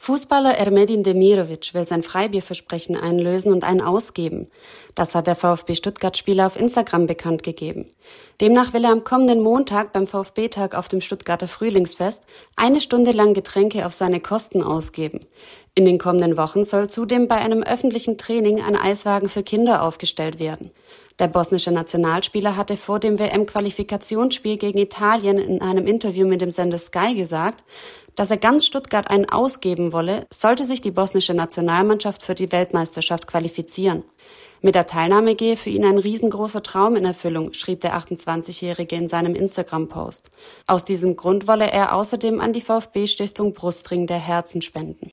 Fußballer Ermedin Demirovic will sein Freibierversprechen einlösen und einen ausgeben. Das hat der VfB Stuttgart-Spieler auf Instagram bekannt gegeben. Demnach will er am kommenden Montag beim VfB-Tag auf dem Stuttgarter Frühlingsfest 1 Stunde lang Getränke auf seine Kosten ausgeben. In den kommenden Wochen soll zudem bei einem öffentlichen Training ein Eiswagen für Kinder aufgestellt werden. Der bosnische Nationalspieler hatte vor dem WM-Qualifikationsspiel gegen Italien in einem Interview mit dem Sender Sky gesagt, dass er ganz Stuttgart einen ausgeben wolle, sollte sich die bosnische Nationalmannschaft für die Weltmeisterschaft qualifizieren. Mit der Teilnahme gehe für ihn ein riesengroßer Traum in Erfüllung, schrieb der 28-Jährige in seinem Instagram-Post. Aus diesem Grund wolle er außerdem an die VfB-Stiftung Brustring der Herzen spenden.